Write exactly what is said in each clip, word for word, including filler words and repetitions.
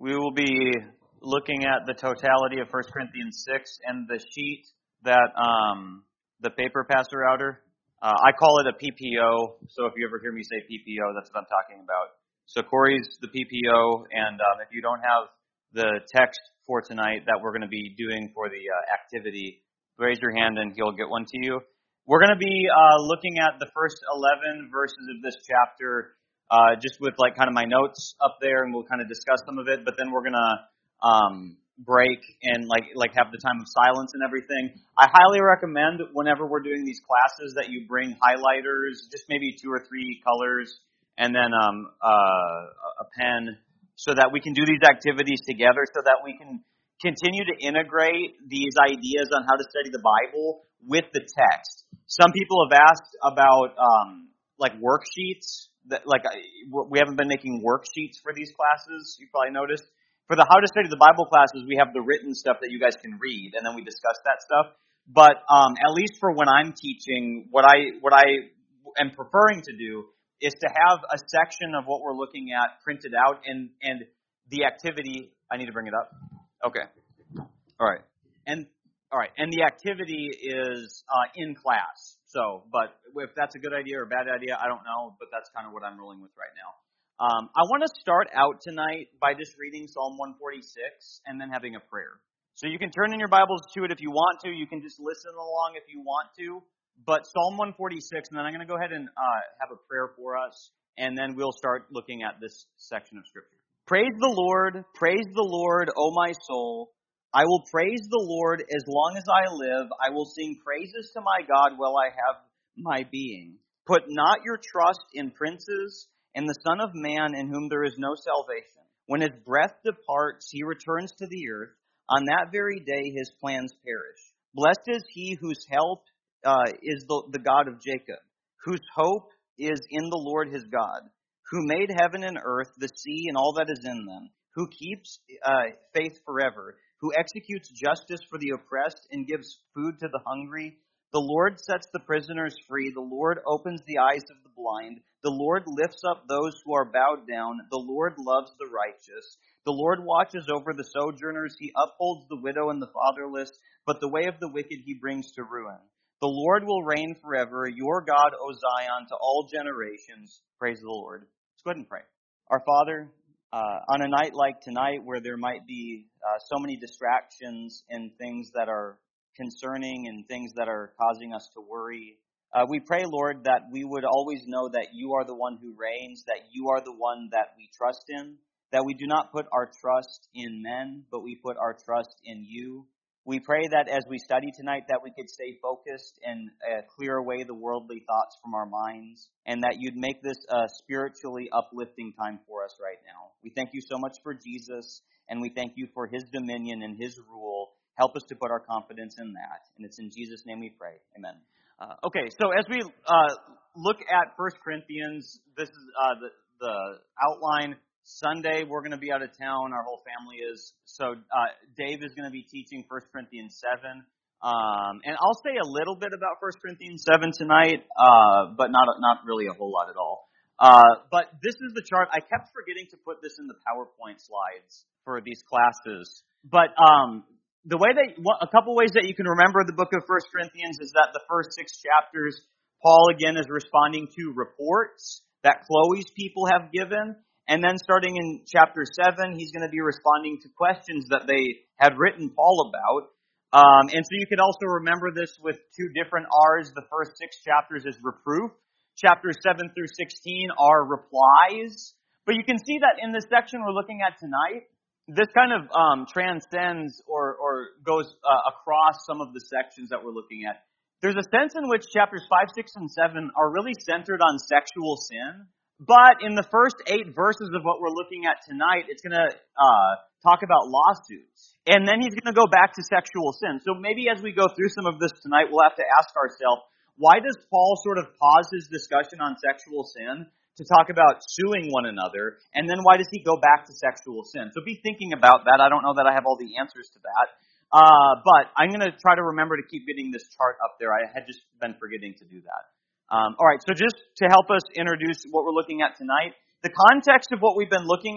We will be looking at the totality of First Corinthians six and the sheet that um, the paper passer outer. Uh, I call it a P P O, so if you ever hear me say P P O, that's what I'm talking about. So Corey's the P P O, and um, if you don't have the text for tonight that we're going to be doing for the uh, activity, raise your hand and he'll get one to you. We're going to be uh, looking at the first eleven verses of this chapter, uh, just with like kind of my notes up there, and we'll kind of discuss some of it. But then we're going to um, break and like like have the time of silence and everything. I highly recommend whenever we're doing these classes that you bring highlighters, just maybe two or three colors, and then um, uh, a pen, so that we can do these activities together, so that we can continue to integrate these ideas on how to study the Bible with the text. Some people have asked about um, like worksheets. That like we haven't been making worksheets for these classes. You probably noticed. For the how to study the Bible classes, we have the written stuff that you guys can read, and then we discuss that stuff. But um, at least for when I'm teaching, what I what I am preferring to do is to have a section of what we're looking at printed out, and and the activity. I need to bring it up. Okay. All right. And all right. And the activity is uh, in class. So, but if that's a good idea or a bad idea, I don't know. But that's kind of what I'm rolling with right now. Um, I want to start out tonight by just reading Psalm one forty-six and then having a prayer. So you can turn in your Bibles to it if you want to. You can just listen along if you want to. But Psalm one forty-six, and then I'm going to go ahead and uh, have a prayer for us, and then we'll start looking at this section of Scripture. Praise the Lord, praise the Lord, O my soul. I will praise the Lord as long as I live. I will sing praises to my God while I have my being. Put not your trust in princes, and the Son of Man in whom there is no salvation. When his breath departs, he returns to the earth. On that very day his plans perish. Blessed is he whose help uh, is the, the God of Jacob, whose hope is in the Lord his God, who made heaven and earth, the sea, and all that is in them, who keeps uh, faith forever, who executes justice for the oppressed and gives food to the hungry. The Lord sets the prisoners free. The Lord opens the eyes of the blind. The Lord lifts up those who are bowed down. The Lord loves the righteous. The Lord watches over the sojourners. He upholds the widow and the fatherless, but the way of the wicked he brings to ruin. The Lord will reign forever. Your God, O Zion, to all generations. Praise the Lord. Let's go ahead and pray. Our Father, uh, on a night like tonight where there might be uh, so many distractions and things that are concerning and things that are causing us to worry, uh, we pray, Lord, that we would always know that you are the one who reigns, that you are the one that we trust in, that we do not put our trust in men, but we put our trust in you. We pray that as we study tonight that we could stay focused and uh, clear away the worldly thoughts from our minds, and that you'd make this a spiritually uplifting time for us right now. We thank you so much for Jesus, and we thank you for his dominion and his rule. Help us to put our confidence in that. And it's in Jesus' name we pray. Amen. Uh, okay, so as we uh, look at First Corinthians, this is uh, the, the outline. Sunday, we're going to be out of town. Our whole family is. So uh, Dave is going to be teaching First Corinthians seven. Um, and I'll say a little bit about First Corinthians seven tonight, uh, but not not really a whole lot at all. Uh, but this is the chart. I kept forgetting to put this in the PowerPoint slides for these classes. But um, the way that a couple ways that you can remember the book of First Corinthians is that the first six chapters, Paul again is responding to reports that Chloe's people have given. And then starting in chapter seven, he's going to be responding to questions that they had written Paul about. Um, and so you could also remember this with two different R's. The first six chapters is reproof. Chapters seven through sixteen are replies. But you can see that in the section we're looking at tonight, this kind of um, transcends or, or goes uh, across some of the sections that we're looking at. There's a sense in which chapters five, six, and seven are really centered on sexual sin. But in the first eight verses of what we're looking at tonight, it's going to uh, talk about lawsuits. And then he's going to go back to sexual sin. So maybe as we go through some of this tonight, we'll have to ask ourselves, why does Paul sort of pause his discussion on sexual sin to talk about suing one another? And then why does he go back to sexual sin? So be thinking about that. I don't know that I have all the answers to that. Uh, but I'm going to try to remember to keep getting this chart up there. I had just been forgetting to do that. Um, all right, so just to help us introduce what we're looking at tonight, the context of what we've been looking at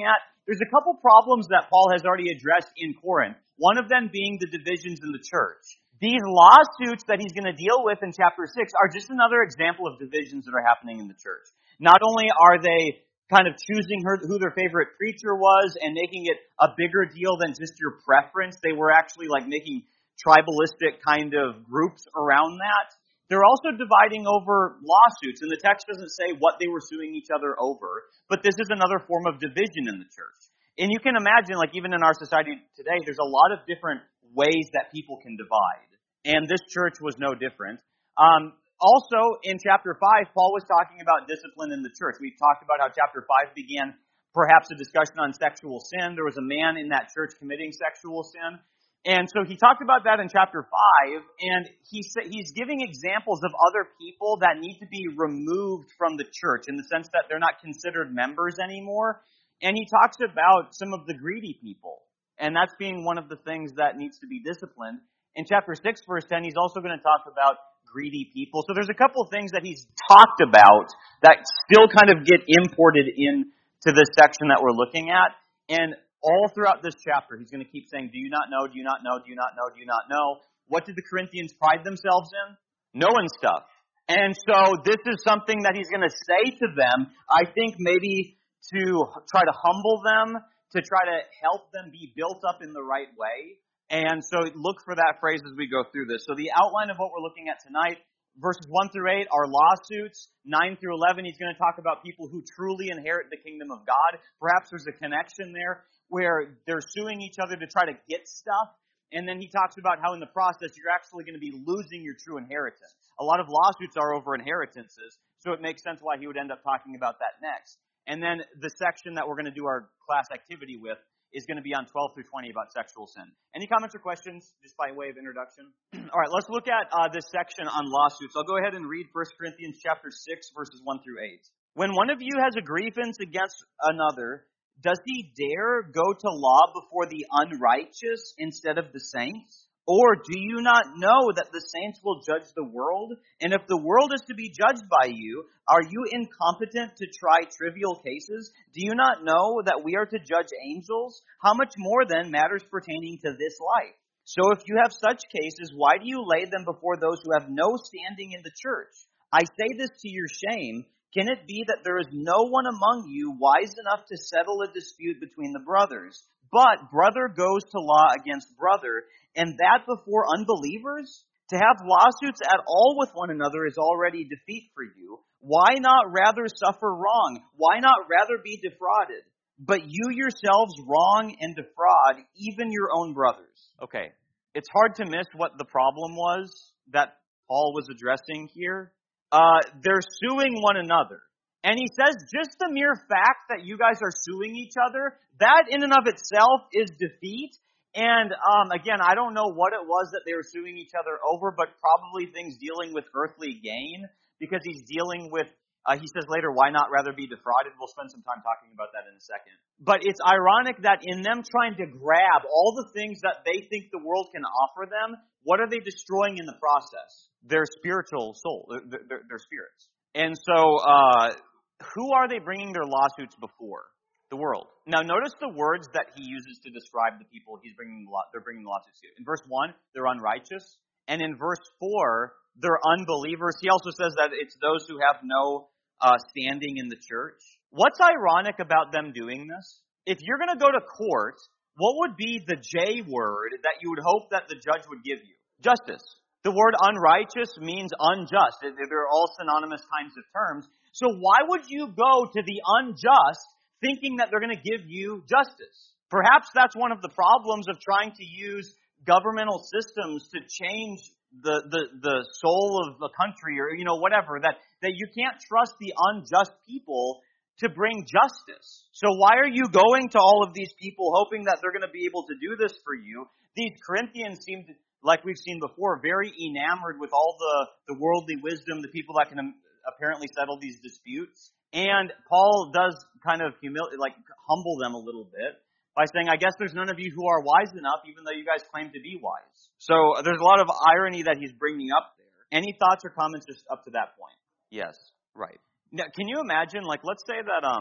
there's a couple problems that Paul has already addressed in Corinth, one of them being the divisions in the church. These lawsuits that he's going to deal with in chapter six are just another example of divisions that are happening in the church. Not only are they kind of choosing her, who their favorite preacher was and making it a bigger deal than just your preference, they were actually like making tribalistic kind of groups around that. They're also dividing over lawsuits, and the text doesn't say what they were suing each other over, but this is another form of division in the church. And you can imagine, like even in our society today, there's a lot of different ways that people can divide. And this church was no different. Um, also, in chapter five, Paul was talking about discipline in the church. We talked about how chapter five began perhaps a discussion on sexual sin. There was a man in that church committing sexual sin. And so he talked about that in chapter five, and he sa- he's giving examples of other people that need to be removed from the church in the sense that they're not considered members anymore. And he talks about some of the greedy people. And that's being one of the things that needs to be disciplined. In chapter six, verse ten, he's also going to talk about greedy people. So there's a couple of things that he's talked about that still kind of get imported into this section that we're looking at. And all throughout this chapter, he's going to keep saying, do you not know, do you not know, do you not know, do you not know? What did the Corinthians pride themselves in? Knowing stuff. And so this is something that he's going to say to them, I think maybe to try to humble them, to try to help them be built up in the right way. And so look for that phrase as we go through this. So the outline of what we're looking at tonight, verses one through eight are lawsuits. nine through eleven, he's going to talk about people who truly inherit the kingdom of God. Perhaps there's a connection there where they're suing each other to try to get stuff. And then he talks about how in the process you're actually going to be losing your true inheritance. A lot of lawsuits are over inheritances, so it makes sense why he would end up talking about that next. And then the section that we're going to do our class activity with is going to be on twelve through twenty about sexual sin. Any comments or questions, just by way of introduction? All right, let's look at uh, this section on lawsuits. I'll go ahead and read First Corinthians chapter six, verses one through eight. When one of you has a grievance against another, does he dare go to law before the unrighteous instead of the saints? Or do you not know that the saints will judge the world? And if the world is to be judged by you, are you incompetent to try trivial cases? Do you not know that we are to judge angels? How much more then matters pertaining to this life? So if you have such cases, why do you lay them before those who have no standing in the church? I say this to your shame. Can it be that there is no one among you wise enough to settle a dispute between the brothers? But brother goes to law against brother, and that before unbelievers? To have lawsuits at all with one another is already defeat for you. Why not rather suffer wrong? Why not rather be defrauded? But you yourselves wrong and defraud even your own brothers. Okay, it's hard to miss what the problem was that Paul was addressing here. Uh, they're suing one another. And he says just the mere fact that you guys are suing each other, that in and of itself is defeat. And um, again, I don't know what it was that they were suing each other over, but probably things dealing with earthly gain, because he's dealing with, uh, he says later, why not rather be defrauded? We'll spend some time talking about that in a second. But it's ironic that in them trying to grab all the things that they think the world can offer them, what are they destroying in the process? Their spiritual soul, their, their, their spirits. And so, uh, who are they bringing their lawsuits before? The world. Now, notice the words that he uses to describe the people he's bringing. They're bringing the lawsuits to. In verse one, they're unrighteous, and in verse four, they're unbelievers. He also says that it's those who have no uh, standing in the church. What's ironic about them doing this? If you're going to go to court, what would be the J word that you would hope that the judge would give you? Justice. The word unrighteous means unjust. They're all synonymous kinds of terms. So why would you go to the unjust thinking that they're going to give you justice? Perhaps that's one of the problems of trying to use governmental systems to change the, the, the soul of a country, or, you know, whatever, that, that you can't trust the unjust people to bring justice. So why are you going to all of these people hoping that they're going to be able to do this for you? These Corinthians seem to, like we've seen before, very enamored with all the, the worldly wisdom, the people that can apparently settle these disputes. And Paul does kind of humil- like humble them a little bit by saying, I guess there's none of you who are wise enough, even though you guys claim to be wise. So there's a lot of irony that he's bringing up there. Any thoughts or comments just up to that point? Yes, right. Now, can you imagine, like, let's say that um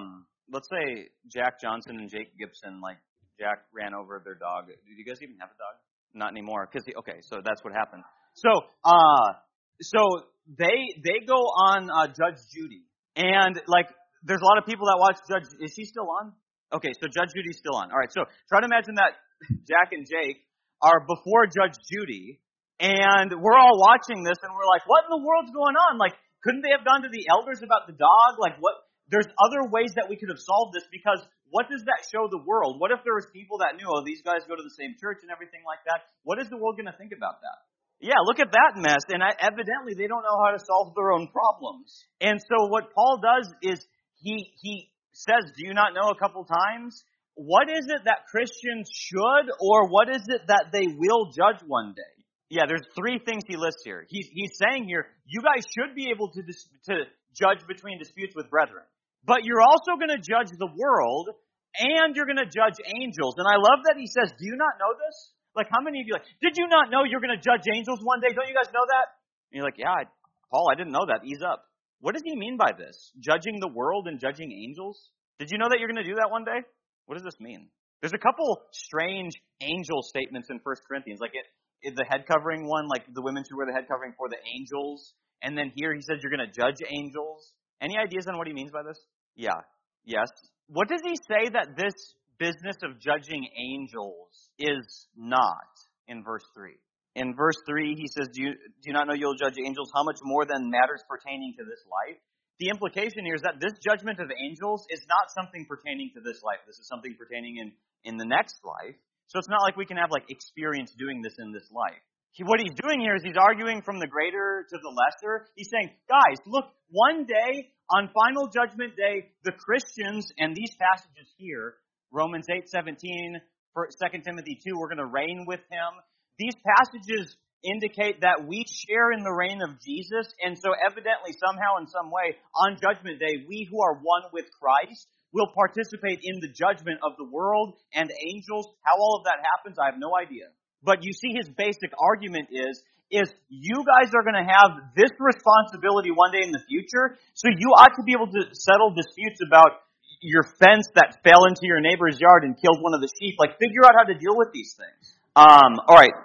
let's say Jack Johnson and Jake Gibson, like Jack ran over their dog. Do you guys even have a dog? Not anymore. Cause he, okay, so that's what happened. So, uh, so they they go on uh, Judge Judy, and like there's a lot of people that watch Judge. Is she still on? Okay, so Judge Judy's still on. All right, so try to imagine that Jack and Jake are before Judge Judy, and we're all watching this, and we're like, what in the world's going on? Like, couldn't they have gone to the elders about the dog? Like, what? There's other ways that we could have solved this, because what does that show the world? What if there was people that knew, oh, these guys go to the same church and everything like that? What is the world going to think about that? Yeah, look at that mess. And I, evidently they don't know how to solve their own problems. And so what Paul does is he he says, do you not know a couple times? What is it that Christians should, or what is it that they will judge one day? Yeah, there's three things he lists here. He's, he's saying here, you guys should be able to dis, to judge between disputes with brethren. But you're also going to judge the world, and you're going to judge angels. And I love that he says, do you not know this? Like, how many of you like, did you not know you're going to judge angels one day? Don't you guys know that? And you're like, yeah, I, Paul, I didn't know that. Ease up. What does he mean by this? Judging the world and judging angels? Did you know that you're going to do that one day? What does this mean? There's a couple strange angel statements in First Corinthians. Like, it, it, the head covering one, like the women should wear the head covering for the angels. And then here he says you're going to judge angels. Any ideas on what he means by this? Yeah. Yes. What does he say that this business of judging angels is not in verse three? In verse three, he says, do you, do you not know you'll judge angels? How much more than matters pertaining to this life? The implication here is that this judgment of angels is not something pertaining to this life. This is something pertaining in, in the next life. So it's not like we can have like experience doing this in this life. He, what he's doing here is he's arguing from the greater to the lesser. He's saying, guys, look, one day, on final judgment day, the Christians, and these passages here, Romans eight seventeen, Second Timothy two, we're going to reign with him. These passages indicate that we share in the reign of Jesus, and so evidently, somehow, in some way, on judgment day, we who are one with Christ will participate in the judgment of the world and angels. How all of that happens, I have no idea. But you see his basic argument is, is you guys are going to have this responsibility one day in the future, so you ought to be able to settle disputes about your fence that fell into your neighbor's yard and killed one of the sheep. Like, figure out how to deal with these things. Um, all right.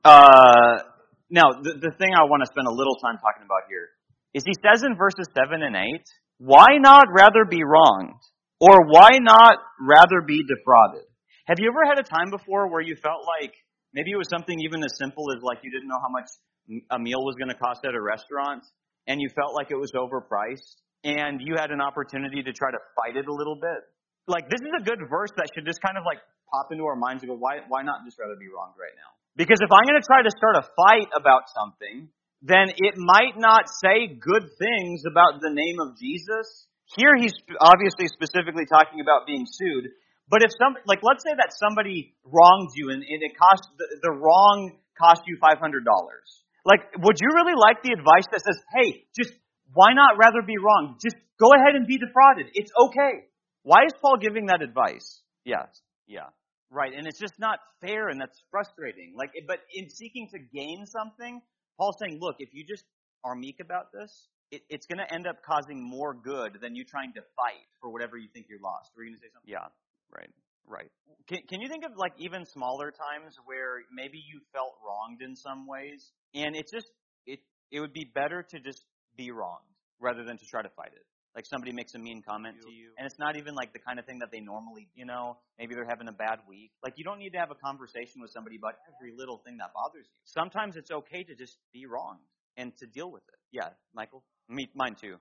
Uh, now, the, the thing I want to spend a little time talking about here is he says in verses seven and eight, why not rather be wronged? Or why not rather be defrauded? Have you ever had a time before where you felt like maybe it was something even as simple as like you didn't know how much a meal was going to cost at a restaurant, and you felt like it was overpriced, and you had an opportunity to try to fight it a little bit? Like, this is a good verse that should just kind of like pop into our minds and go, why, why not just rather be wronged right now? Because if I'm going to try to start a fight about something, then it might not say good things about the name of Jesus. Here he's obviously specifically talking about being sued. But if some, like, let's say that somebody wronged you and, and it cost, the, the wrong cost you five hundred dollars. Like, would you really like the advice that says, hey, just, why not rather be wronged? Just go ahead and be defrauded. It's okay. Why is Paul giving that advice? Yes. Yeah. Right. And it's just not fair, and that's frustrating. Like, but in seeking to gain something, Paul's saying, look, if you just are meek about this, it, it's going to end up causing more good than you trying to fight for whatever you think you're lost. Were you going to say something? Yeah. Right, right. Can, can you think of like even smaller times where maybe you felt wronged in some ways, and it's just it it would be better to just be wronged rather than to try to fight it? Like somebody makes a mean comment to you, and it's not even like the kind of thing that they normally, you know, maybe they're having a bad week. Like, you don't need to have a conversation with somebody about every little thing that bothers you. Sometimes it's okay to just be wronged and to deal with it. Yeah, Michael? Me, mine too.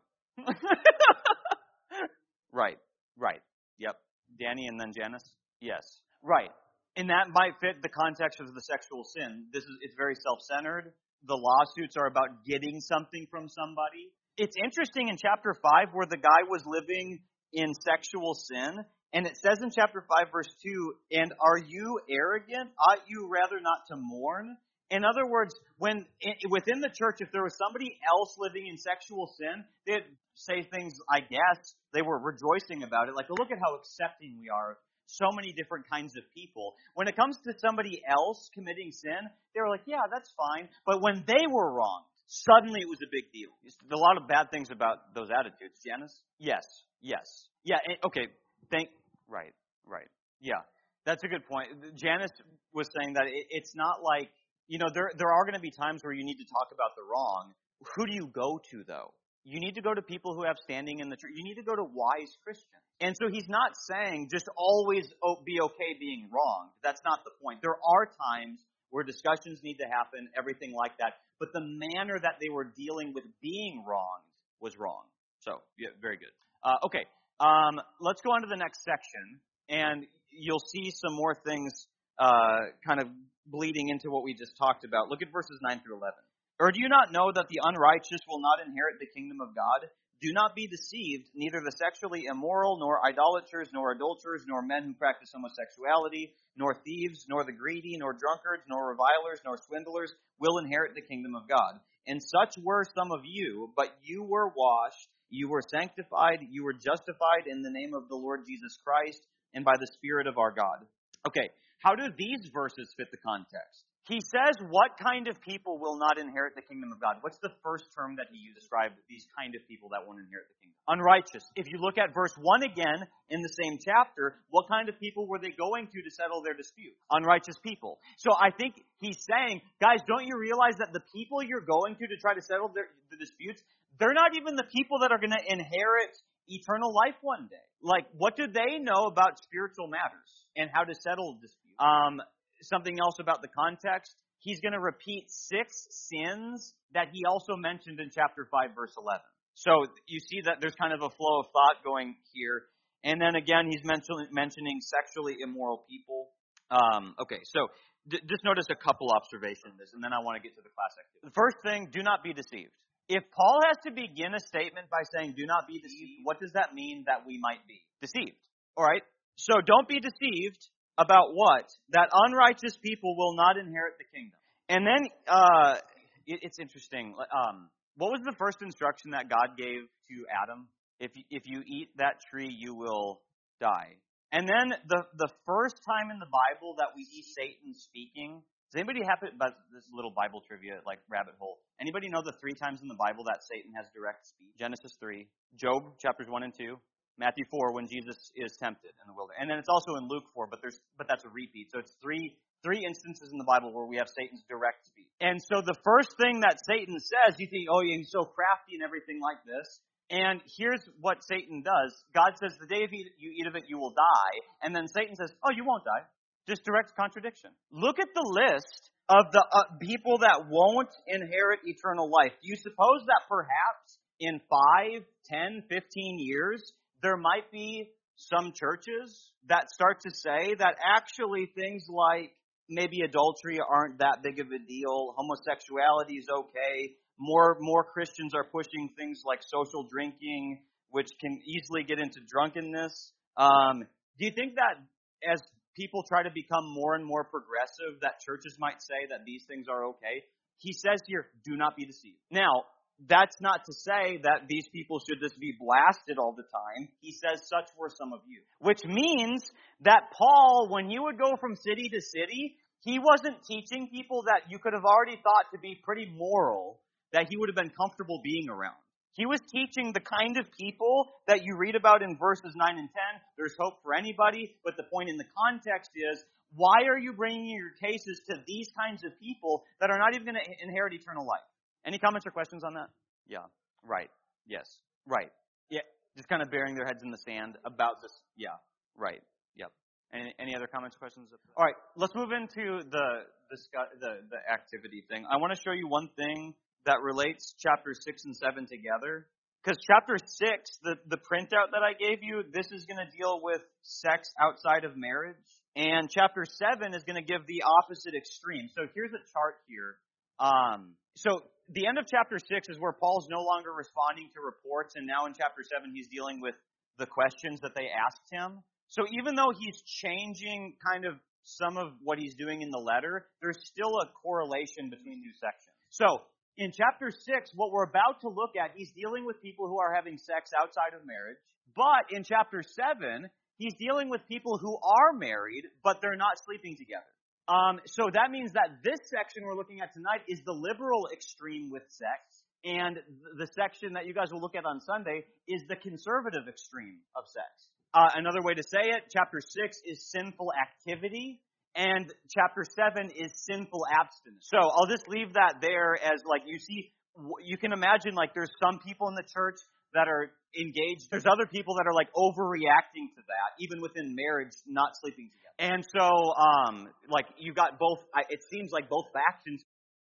Right, right. Yep. Danny and then Janice? Yes. Right. And that might fit the context of the sexual sin. This is it's very self-centered. The lawsuits are about getting something from somebody. It's interesting in chapter five where the guy was living in sexual sin, and it says in chapter five verse two, and are you arrogant? Ought you rather not to mourn? In other words, when within the church, if there was somebody else living in sexual sin, they'd say things, I guess, they were rejoicing about it. Like, look at how accepting we are of so many different kinds of people. When it comes to somebody else committing sin, they were like, yeah, that's fine. But when they were wrong, suddenly it was a big deal. There's a lot of bad things about those attitudes. Janice? Yes. Yes. Yeah, okay. Thank, right, right. Yeah, that's a good point. Janice was saying that it, it's not like, you know, there there are going to be times where you need to talk about the wrong. Who do you go to, though? You need to go to people who have standing in the church. You need to go to wise Christians. And so he's not saying just always be okay being wrong. That's not the point. There are times where discussions need to happen, everything like that. But the manner that they were dealing with being wronged was wrong. So, yeah, very good. Uh, okay, um, let's go on to the next section, and you'll see some more things uh, kind of bleeding into what we just talked about. Look at verses nine through eleven. Or do you not know that the unrighteous will not inherit the kingdom of God? Do not be deceived, neither the sexually immoral, nor idolaters, nor adulterers, nor men who practice homosexuality, nor thieves, nor the greedy, nor drunkards, nor revilers, nor swindlers will inherit the kingdom of God. And such were some of you, but you were washed, you were sanctified, you were justified in the name of the Lord Jesus Christ, and by the Spirit of our God. Okay, how do these verses fit the context? He says, what kind of people will not inherit the kingdom of God? What's the first term that he used to describe these kind of people that won't inherit the kingdom? Unrighteous. If you look at verse one again in the same chapter, what kind of people were they going to to settle their dispute? Unrighteous people. So I think he's saying, guys, don't you realize that the people you're going to to try to settle their, the disputes, they're not even the people that are going to inherit eternal life one day. Like, what do they know about spiritual matters and how to settle disputes? Um, Something else about the context, he's going to repeat six sins that he also mentioned in chapter five, verse eleven. So you see that there's kind of a flow of thought going here. And then again, he's mention, mentioning sexually immoral people. Um, okay, so d- just notice a couple observations of this, and then I want to get to the class activity. The first thing, do not be deceived. If Paul has to begin a statement by saying, do not be deceived, what does that mean that we might be? Deceived. All right? So don't be deceived. About what? That unrighteous people will not inherit the kingdom. And then, uh, it, it's interesting. Um, what was the first instruction that God gave to Adam? If you, if you eat that tree, you will die. And then the, the first time in the Bible that we see Satan speaking, does anybody have it, about this little Bible trivia, like rabbit hole? Anybody know the three times in the Bible that Satan has direct speech? Genesis three, Job chapters one and two, Matthew four, when Jesus is tempted in the wilderness. And then it's also in Luke four, but there's but that's a repeat. So it's three three instances in the Bible where we have Satan's direct speech. And so the first thing that Satan says, you think, oh, he's so crafty and everything like this. And here's what Satan does. God says, the day you eat of it, you will die. And then Satan says, oh, you won't die. Just direct contradiction. Look at the list of the uh, people that won't inherit eternal life. Do you suppose that perhaps in five, ten, fifteen years, there might be some churches that start to say that actually things like maybe adultery aren't that big of a deal, homosexuality is okay, more more Christians are pushing things like social drinking, which can easily get into drunkenness. Um, do you think that as people try to become more and more progressive, that churches might say that these things are okay? He says here, do not be deceived. Now, that's not to say that these people should just be blasted all the time. He says, such were some of you. Which means that Paul, when you would go from city to city, he wasn't teaching people that you could have already thought to be pretty moral, that he would have been comfortable being around. He was teaching the kind of people that you read about in verses nine and ten. There's hope for anybody, but the point in the context is, why are you bringing your cases to these kinds of people that are not even going to inherit eternal life? Any comments or questions on that? Yeah. Right. Yes. Right. Yeah. Just kind of burying their heads in the sand about this. Yeah. Right. Yep. Any, any other comments or questions? All right. Let's move into the, the the the activity thing. I want to show you one thing that relates chapters six and seven together. Because chapter six, the, the printout that I gave you, this is going to deal with sex outside of marriage. And chapter seven is going to give the opposite extreme. So here's a chart here. Um, so the end of chapter six is where Paul's no longer responding to reports, and now in chapter seven he's dealing with the questions that they asked him. So even though he's changing kind of some of what he's doing in the letter, there's still a correlation between two sections. So in chapter six, what we're about to look at, he's dealing with people who are having sex outside of marriage. But in chapter seven, he's dealing with people who are married, but they're not sleeping together. Um, so that means that this section we're looking at tonight is the liberal extreme with sex, and the section that you guys will look at on Sunday is the conservative extreme of sex. Uh, another way to say it, chapter six is sinful activity, and chapter seven is sinful abstinence. So I'll just leave that there as, like, you see, you can imagine, like, there's some people in the church that are engaged. There's other people that are, like, overreacting to that, even within marriage, not sleeping together. And so, um, like, you've got both, it seems like both factions.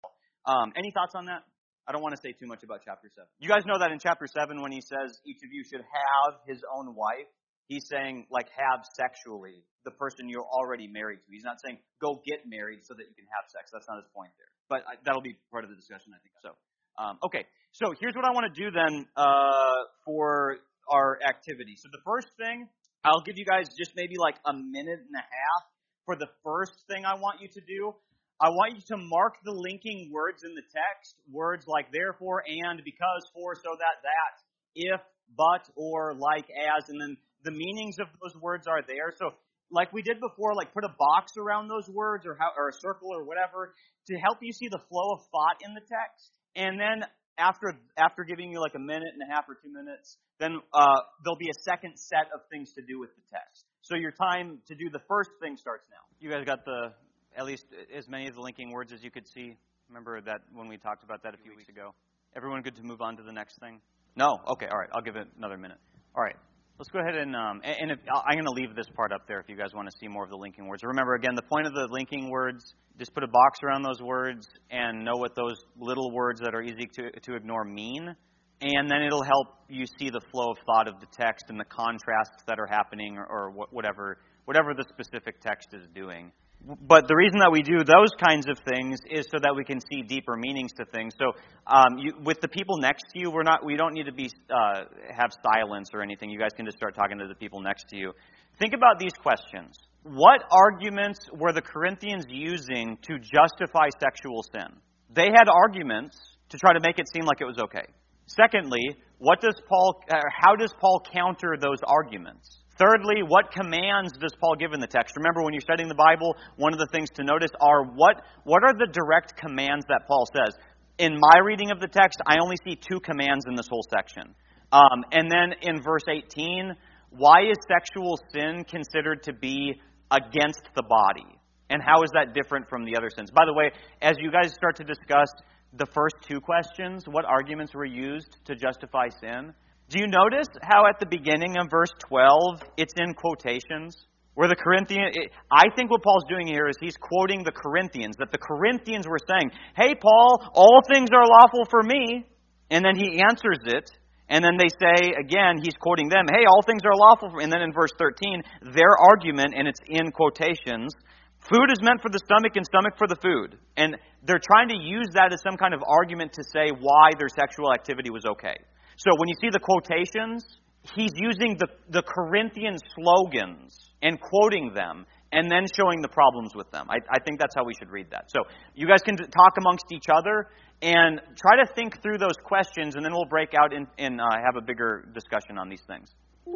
Um, any thoughts on that? I don't want to say too much about chapter seven. You guys know that in chapter seven, when he says each of you should have his own wife, he's saying, like, have sexually the person you're already married to. He's not saying go get married so that you can have sex. That's not his point there. But I, that'll be part of the discussion, I think. So, um, okay. So here's what I want to do then uh, for our activity. So the first thing, I'll give you guys just maybe like a minute and a half for the first thing I want you to do. I want you to mark the linking words in the text, words like therefore, and, because, for, so that, that, if, but, or, like, as, and then the meanings of those words are there. So like we did before, like put a box around those words or how, or a circle or whatever to help you see the flow of thought in the text. And then after after giving you like a minute and a half or two minutes, then uh, there'll be a second set of things to do with the text. So your time to do the first thing starts now. You guys got the at least as many of the linking words as you could see? Remember that when we talked about that a few weeks ago? Everyone good to move on to the next thing? No? Okay, all right. I'll give it another minute. All right. Let's go ahead and, um, and if, I'm going to leave this part up there if you guys want to see more of the linking words. Remember, again, the point of the linking words, just put a box around those words and know what those little words that are easy to, to ignore mean. And then it'll help you see the flow of thought of the text and the contrasts that are happening or, or whatever, whatever the specific text is doing. But the reason that we do those kinds of things is so that we can see deeper meanings to things. So, um, you, with the people next to you, we're not. We don't need to be uh, have silence or anything. You guys can just start talking to the people next to you. Think about these questions: what arguments were the Corinthians using to justify sexual sin? They had arguments to try to make it seem like it was okay. Secondly, what does Paul? Uh, how does Paul counter those arguments? Thirdly, what commands does Paul give in the text? Remember, when you're studying the Bible, one of the things to notice are what, what are the direct commands that Paul says? In my reading of the text, I only see two commands in this whole section. Um, and then in verse eighteen, why is sexual sin considered to be against the body? And how is that different from the other sins? By the way, as you guys start to discuss the first two questions, what arguments were used to justify sin? Do you notice how at the beginning of verse twelve, it's in quotations? Where the Corinthians, I think what Paul's doing here is he's quoting the Corinthians, that the Corinthians were saying, hey, Paul, all things are lawful for me. And then he answers it. And then they say, again, he's quoting them, hey, all things are lawful for me. And then in verse thirteen, their argument, and it's in quotations, food is meant for the stomach and stomach for the food. And they're trying to use that as some kind of argument to say why their sexual activity was okay. So when you see the quotations, he's using the, the Corinthian slogans and quoting them and then showing the problems with them. I, I think that's how we should read that. So you guys can talk amongst each other and try to think through those questions, and then we'll break out and, and uh, have a bigger discussion on these things.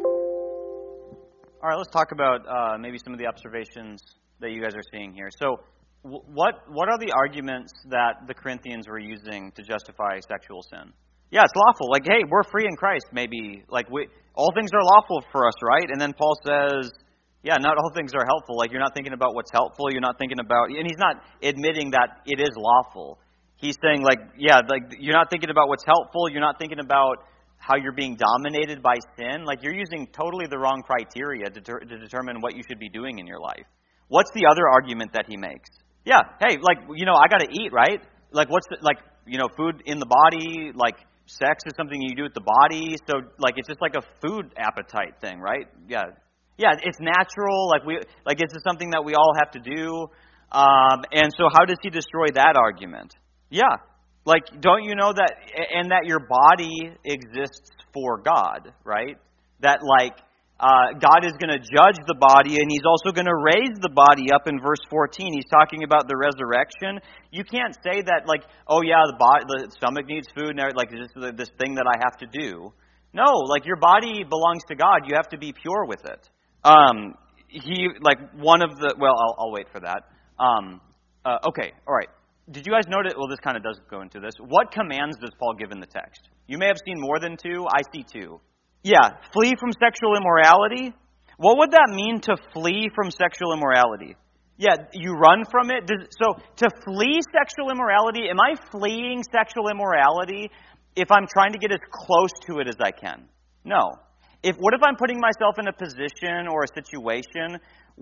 All right, let's talk about uh, maybe some of the observations that you guys are seeing here. So w- what what are the arguments that the Corinthians were using to justify sexual sin? Yeah, it's lawful. Like, hey, we're free in Christ, maybe. Like, we, all things are lawful for us, right? And then Paul says, yeah, not all things are helpful. Like, you're not thinking about what's helpful. You're not thinking about... And he's not admitting that it is lawful. He's saying, like, yeah, like, you're not thinking about what's helpful. You're not thinking about how you're being dominated by sin. Like, you're using totally the wrong criteria to, ter- to determine what you should be doing in your life. What's the other argument that he makes? Yeah, hey, like, you know, I got to eat, right? Like, what's the... Like, you know, food in the body, like... Sex is something you do with the body, so like it's just like a food appetite thing, right? Yeah, yeah, it's natural. Like we, like it's just something that we all have to do. Um, and so, how does he destroy that argument? Yeah, like don't you know that, and that your body exists for God, right? That like uh, God is going to judge the body, and He's also going to raise the body up in verse fourteen. He's talking about the resurrection. You can't say that like, oh yeah, the body, the stomach needs food, and like this this thing that I have to do. No, like your body belongs to God. You have to be pure with it. Um, he like one of the well, I'll, I'll wait for that. Um, uh, okay, all right. Did you guys notice? Well, this kind of does go into this. What commands does Paul give in the text? You may have seen more than two. I see two. Yeah, flee from sexual immorality. What would that mean to flee from sexual immorality? Yeah, you run from it. Does, so to flee sexual immorality, am I fleeing sexual immorality if I'm trying to get as close to it as I can? No. If what if I'm putting myself in a position or a situation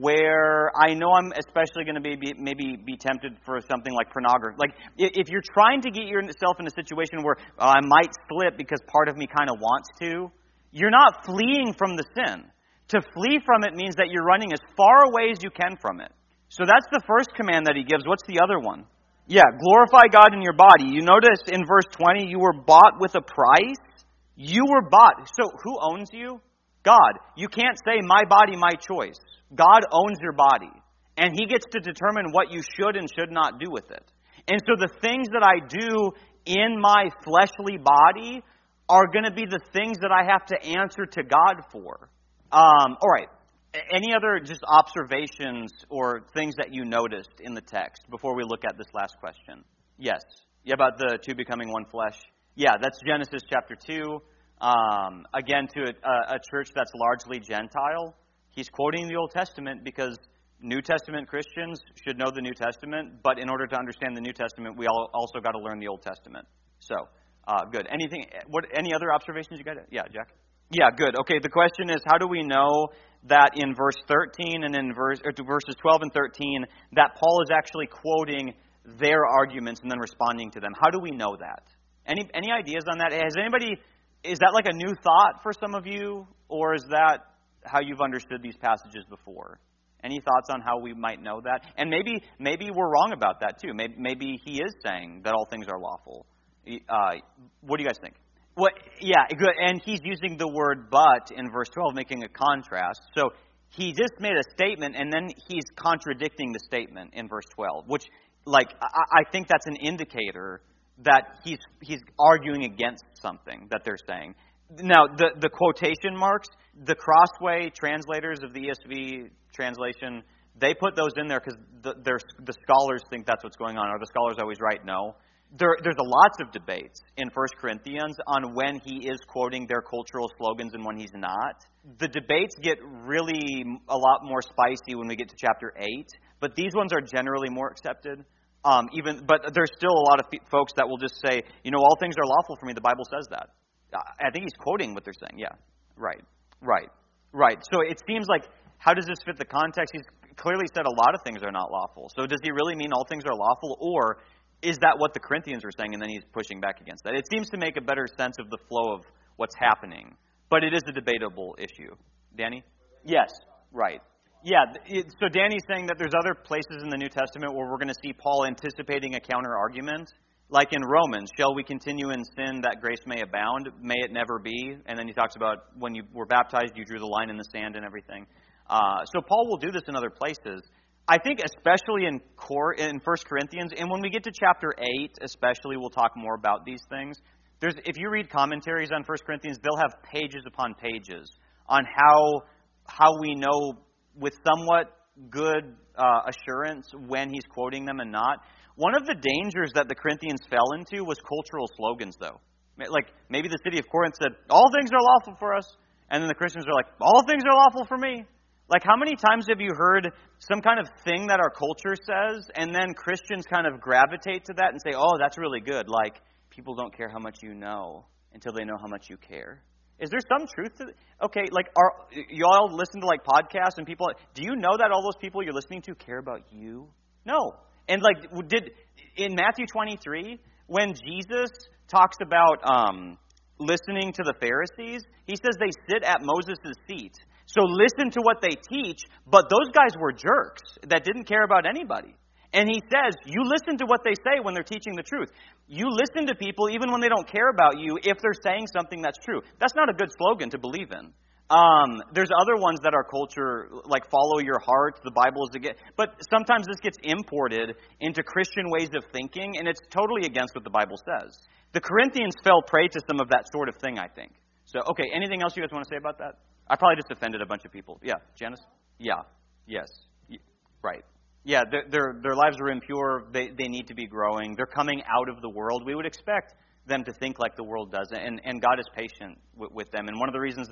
where I know I'm especially going to be, be maybe be tempted for something like pornography? Like if you're trying to get yourself in a situation where uh, I might slip because part of me kind of wants to, you're not fleeing from the sin. To flee from it means that you're running as far away as you can from it. So that's the first command that he gives. What's the other one? Yeah, glorify God in your body. You notice in verse twenty, you were bought with a price. You were bought. So who owns you? God. You can't say, my body, my choice. God owns your body. And He gets to determine what you should and should not do with it. And so the things that I do in my fleshly body are going to be the things that I have to answer to God for. Um, all right. Any other just observations or things that you noticed in the text before we look at this last question? Yes. Yeah, about the two becoming one flesh. Yeah, that's Genesis chapter two. Um, again, to a, a church that's largely Gentile. He's quoting the Old Testament because New Testament Christians should know the New Testament, but in order to understand the New Testament, we all also got to learn the Old Testament. So, uh, good. Anything? What? Any other observations you got? Yeah, Jack? Yeah, good. Okay, the question is, how do we know that in verse thirteen and in verse or to verses twelve and thirteen that Paul is actually quoting their arguments and then responding to them? How do we know that? Any any ideas on that? Has anybody, is that like a new thought for some of you, or is that how you've understood these passages before? Any thoughts on how we might know that? And maybe maybe we're wrong about that too. Maybe, maybe he is saying that all things are lawful. Uh, what do you guys think? Well, yeah, good. And he's using the word but in verse twelve, making a contrast. So he just made a statement, and then he's contradicting the statement in verse twelve, which, like, I, I think that's an indicator that he's he's arguing against something that they're saying. Now, the, the quotation marks, the Crossway translators of the E S V translation, they put those in there because the, the scholars think that's what's going on. Are the scholars always right? No. There, there's a lots of debates in First Corinthians on when he is quoting their cultural slogans and when he's not. The debates get really a lot more spicy when we get to chapter eight, but these ones are generally more accepted. Um, even, but there's still a lot of folks that will just say, you know, all things are lawful for me. The Bible says that. I think he's quoting what they're saying. Yeah, right, right, right. So it seems like, how does this fit the context? He's clearly said a lot of things are not lawful. So does he really mean all things are lawful, or is that what the Corinthians are saying, and then he's pushing back against that? It seems to make a better sense of the flow of what's happening, but it is a debatable issue. Danny? Yes, right. Yeah, it, so Danny's saying that there's other places in the New Testament where we're going to see Paul anticipating a counter-argument. Like in Romans, shall we continue in sin that grace may abound? May it never be. And then he talks about when you were baptized, you drew the line in the sand and everything. Uh, so Paul will do this in other places. I think especially in Cor- in First Corinthians, and when we get to chapter eight especially, we'll talk more about these things. There's, if you read commentaries on First Corinthians, they'll have pages upon pages on how how we know with somewhat good uh, assurance when he's quoting them and not. One of the dangers that the Corinthians fell into was cultural slogans, though. Like, maybe the city of Corinth said, all things are lawful for us, and then the Christians are like, all things are lawful for me. Like, how many times have you heard some kind of thing that our culture says, and then Christians kind of gravitate to that and say, oh, that's really good. Like, people don't care how much you know until they know how much you care. Is there some truth to it? Okay, like, are you all listen to, like, podcasts and people, do you know that all those people you're listening to care about you? No. And, like, did in Matthew twenty-three, when Jesus talks about um, listening to the Pharisees, he says they sit at Moses' seat. So listen to what they teach, but those guys were jerks that didn't care about anybody. And he says, you listen to what they say when they're teaching the truth. You listen to people even when they don't care about you if they're saying something that's true. That's not a good slogan to believe in. Um, there's other ones that our culture, like follow your heart, the Bible is again. But sometimes this gets imported into Christian ways of thinking, and it's totally against what the Bible says. The Corinthians fell prey to some of that sort of thing, I think. So, okay, anything else you guys want to say about that? I probably just offended a bunch of people. Yeah, Janice? Yeah, yes, right. Yeah, their, their their lives are impure. They they need to be growing. They're coming out of the world. We would expect them to think like the world does, and, and God is patient with, with them. And one of the reasons that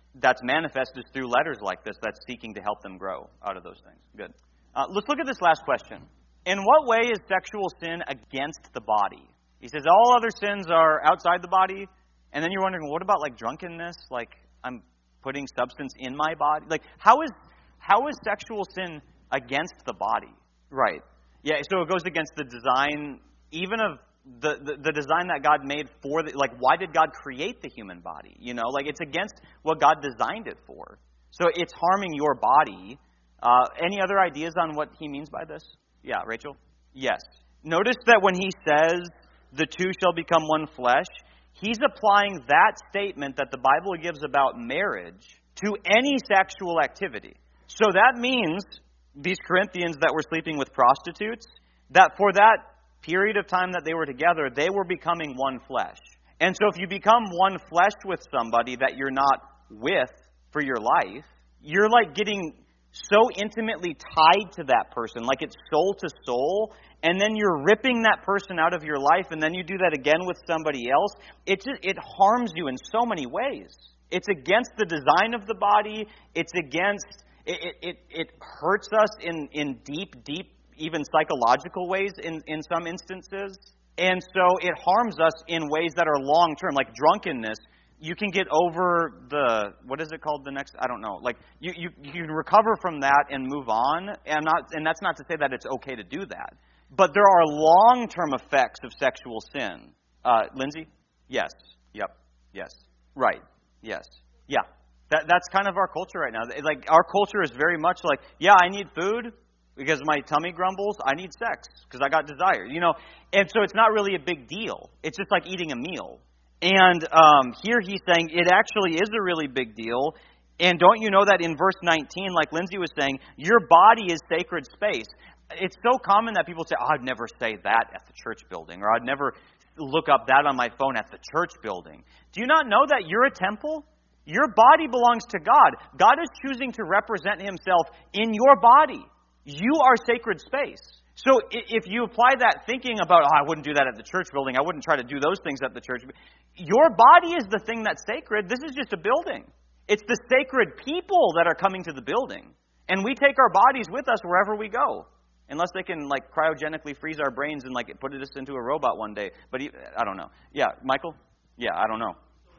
that's manifested through letters like this that's seeking to help them grow out of those things. Good. Uh, let's look at this last question. In what way is sexual sin against the body? He says all other sins are outside the body, and then you're wondering, what about like drunkenness? Like I'm putting substance in my body? Like how is how is sexual sin against the body? Right. Yeah, so it goes against the design, even of the, the, the design that God made for the, like why did God create the human body? You know, like it's against what God designed it for. So it's harming your body. Uh, any other ideas on what he means by this? Yeah, Rachel? Yes. Notice that when he says the two shall become one flesh, he's applying that statement that the Bible gives about marriage to any sexual activity. So that means these Corinthians that were sleeping with prostitutes, that for that period of time that they were together, they were becoming one flesh. And so if you become one flesh with somebody that you're not with for your life, you're like getting so intimately tied to that person, like it's soul to soul, and then you're ripping that person out of your life, and then you do that again with somebody else. It just, it harms you in so many ways. It's against the design of the body. It's against, it it, it hurts us in, in deep, deep, even psychological ways in, in some instances. And so it harms us in ways that are long-term, like drunkenness. You can get over the, what is it called the next, I don't know. Like, you, you, you can recover from that and move on. And, not, and that's not to say that it's okay to do that. But there are long-term effects of sexual sin. Uh, Lindsay? Yes. Yep. Yes. Right. Yes. Yeah. That That's kind of our culture right now. Like, our culture is very much like, yeah, I need food because my tummy grumbles. I need sex because I got desire. You know, and so it's not really a big deal. It's just like eating a meal. And um, here he's saying it actually is a really big deal. And don't you know that in verse nineteen, like Lindsay was saying, your body is sacred space. It's so common that people say, oh, I'd never say that at the church building, or I'd never look up that on my phone at the church building. Do you not know that you're a temple? Your body belongs to God. God is choosing to represent himself in your body. You are sacred space. So if you apply that thinking about, oh, I wouldn't do that at the church building, I wouldn't try to do those things at the church, your body is the thing that's sacred. This is just a building. It's the sacred people that are coming to the building. And we take our bodies with us wherever we go. Unless they can, like, cryogenically freeze our brains and, like, put us into a robot one day. But he, I don't know. Yeah, Michael? Yeah, I don't know.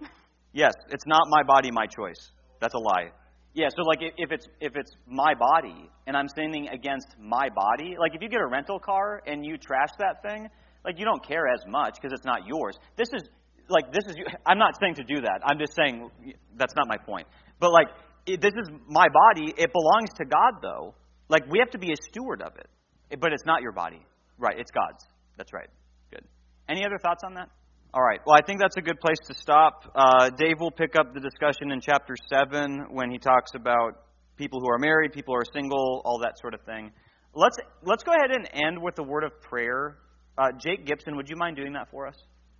Yes, it's not my body, my choice. That's a lie. Yeah, so, like, if it's if it's my body and I'm sinning against my body, like, if you get a rental car and you trash that thing, like, you don't care as much because it's not yours. This is, like, this is, I'm not saying to do that. I'm just saying that's not my point. But, like, it, this is my body. It belongs to God, though. Like, we have to be a steward of it. But it's not your body. Right, it's God's. That's right. Good. Any other thoughts on that? All right. Well, I think that's a good place to stop. Uh, Dave will pick up the discussion in chapter seven when he talks about people who are married, people who are single, all that sort of thing. Let's let's go ahead and end with a word of prayer. Uh, Jake Gibson, would you mind doing that for us?